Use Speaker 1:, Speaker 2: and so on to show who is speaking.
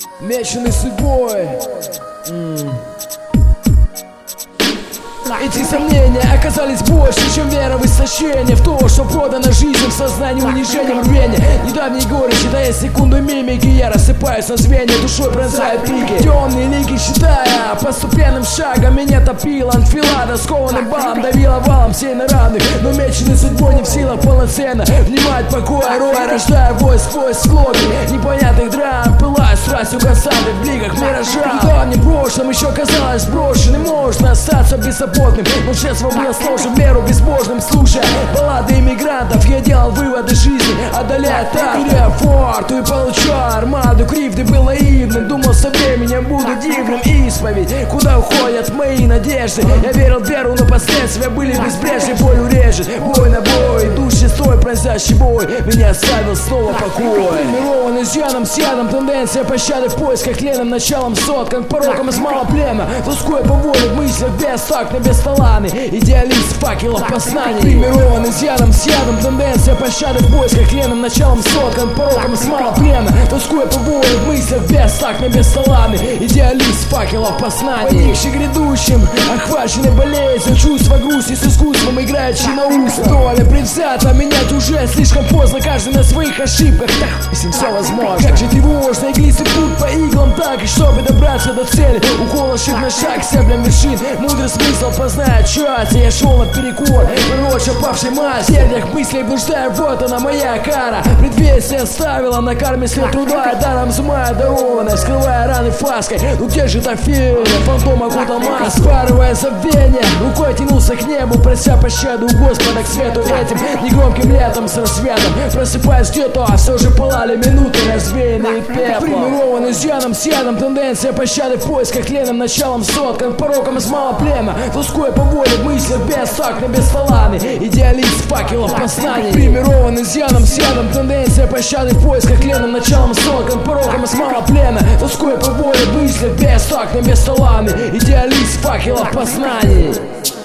Speaker 1: Меченый судьбой. Эти сомнения оказались больше, чем вера в истощение, в то, что продано жизнь в сознании унижением рвения. Недавние горы, считая секунду мимики, я рассыпаюсь на звенья, душой пронзает пики. Темные лики считая, постепенным шагом меня топила анфилада, скованным балом давила валом всей на равных. Но меченый судьбой не в силах полноценно внимать покоя роя, рождая вой сквозь склоки непонятных драм, пылая страстью касаты в бликах миража. В давнем прошлом еще казалось брошенным, можно остаться беззаботным, но честно был сложен в меру безбожным. Слушая баллады иммигрантов, я делал выводы жизни, отдаляя так форту и получая армаду кривды. Был наивным, думал со временем буду дивным. Исповедь, куда уходят мои надежды. Я верил в веру, но последствия были безбрежны. Боль урежет, бой на бой, идущий строй, пронзящий бой меня оставил снова покой. Мированный с ядом, тенденция пощады в поисках леном, началом соткан пороком из малого плена. Тоскуя по воле в мыслях без такта, без таланы, идеалист факелов познаний. Примированный с ядом, тенденция пощады в поисках леном, началом соткан пороком из малого плена. Тоскуя по воле в мыслях без такта, без таланы, идеалист факелов познаний. Поникший грядущим, охваченный болезнью, чувство грусти с искусством, играющий на устно. Доля предвзята, менять уже слишком поздно, каждый на своих ошибках, так если все возможно. Как же тревожно, иглистый путь по иглам так, и чтобы добраться до цели, уколышек на шаг, стеблем вершин, мудрый смысл познает час. Я шел наперекор, пророча павшей массе, в сердях мыслей блуждая, вот она моя кара. Предвестие оставила на карме след труда, даром взмая дарованная, скрывая раны фаской. Ну где же та фея, фантом окутал маску, распарывая забвение, рукой тянулся к небу, прося пощаду у Господа к свету. Этим негромким летом с рассветом, просыпаясь где-то, а все же пылали минуты, развеянные пеплом. Примированный с ядом, тенденция пощады в поисках леном, началом соткан пороком из малого плена. Тоскуя по воле в мыслях без такта, без таланы, идеалист факелов познаний. Примированный с ядом, тенденция пощады в поисках леном, началом соткан пороком из малого плена. Тоскуя по воле в мыслях без такта, без таланы, идеалист факелов познаний.